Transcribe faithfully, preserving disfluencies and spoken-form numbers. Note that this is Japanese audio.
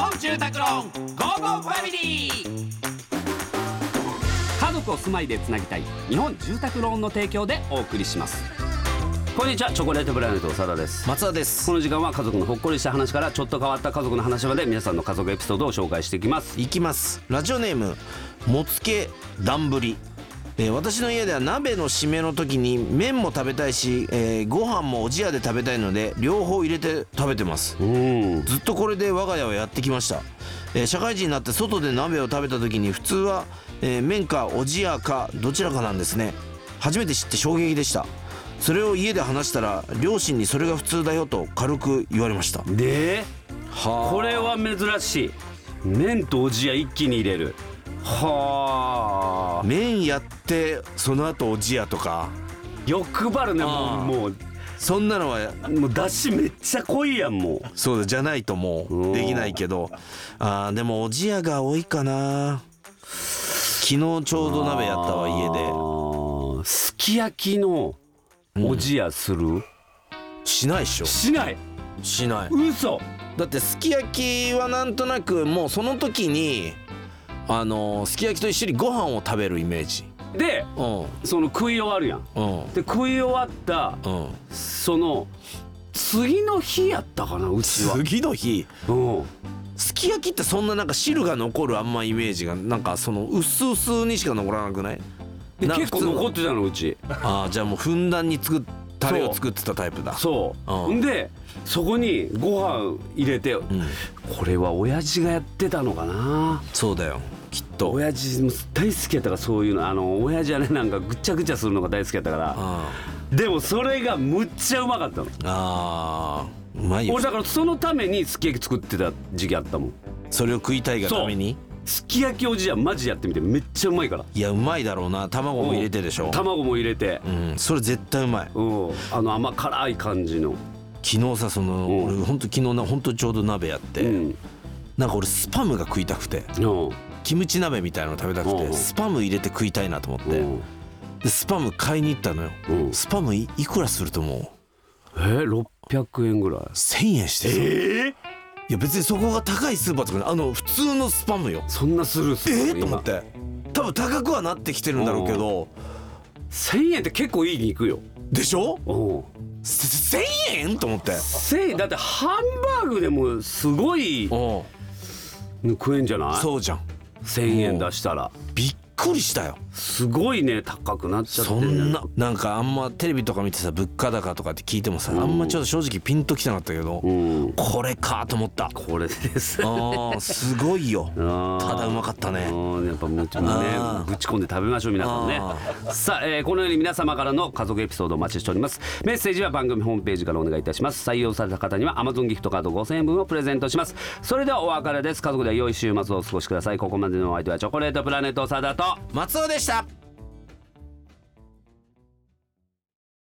本住宅ローンゴーゴーファミリー。家族を住まいでつなぎたい日本住宅ローンの提供でお送りします。こんにちは、チョコレートプラネット長田です。 松田です。 この時間は家族のほっこりした話からちょっと変わった家族の話まで皆さんの家族エピソードを紹介していきますいきますラジオネームもつけ丼、えー、私の家では鍋の締めの時に麺も食べたいし、えー、ご飯もおじやで食べたいので両方入れて食べてます。 うんずっとこれで我が家はやってきました。えー、社会人になって外で鍋を食べた時に普通は、えー、麺かおじやかどちらかなんですね。初めて知って衝撃でした。それを家で話したら両親にそれが普通だよと軽く言われました。 で、 はあ、 これは珍しい。麺とおじや一気に入れる。はあ、 麺やってその後おじやとか欲張るね。もう、もうそんなのはもう出汁めっちゃ濃いやん。もうそうだじゃないともうできないけど、あーでもおじやが多いかな。昨日ちょうど鍋やったわ家で。 すき焼きのおじやする、うん、 しないっしょ。 しないしない。 嘘。 だってすき焼きはなんとなくもうその時にあのー、すき焼きと一緒にご飯を食べるイメージで、うん、その食い終わるやん、うん、で食い終わった、うん、その次の日やったかな、うちは。 次の日、 うん、 すき焼きってそんななんか汁が残るあんまイメージがなんかその薄々にしか残らなくない？ 結構残ってたのうち。 ああ、じゃあもうふんだんに作っタレを作ってたタイプだ。 そう、うん、でそこにご飯入れて、うん、これは親父がやってたのかな。 そうだよきっと。 親父大好きやったから、そういうの。あの親父はね、なんかぐちゃぐちゃするのが大好きやったから。でもそれがむっちゃうまかったの。 あーうまいよ。 俺だからそのためにすき焼き作ってた時期あったもん。 それを食いたいがために。 すき焼きおじやマジやってみて、めっちゃうまいから。 いやうまいだろうな。卵も入れてでしょ。 卵も入れて、 うん、それ絶対うまい。 うん、あの甘辛い感じの。 昨日さ、その、うん、俺ほんと昨日な、ほんとちょうど鍋やって、うん、なんか俺スパムが食いたくて、うん、キムチ鍋みたいなの食べたくて、うん、スパム入れて食いたいなと思って、うん、でスパム買いに行ったのよ、うん、スパム い, いくらすると思う？ えー、ろっぴゃくえんぐらい。 せんえんしてさ、えー、いや別にそこが高いスーパーとかね、あの普通のスパムよ。 そんなするスパム？ えー、と思って。多分高くはなってきてるんだろうけど、 せんえんって結構いい肉よ。でしょ？せんえんと思って。 せんえんだってハンバーグでもすごい食えんじゃない？ そうじゃん。 せんえん出したらびっくりしたよ。 すごいね、高くなっちゃってる。 そんななんかあんまテレビとか見てさ、物価高とかって聞いてもさ、うん、あんまちょっと正直ピンときてなかったけど、うん、これかと思った。 これですあすごいよ。ただうまかったね。 やっぱもうちょっとねぶち込んで食べましょう皆さんね。さあ、えー、このように皆様からの家族エピソードをお待ちしております。メッセージは番組ホームページからお願いいたします。採用された方には Amazon ギフトカードごせんえん分をプレゼントします。それではお別れです。家族で良い週末をお過ごしください。ここまでのお相手はチョコレートプラネット長田と松尾でした。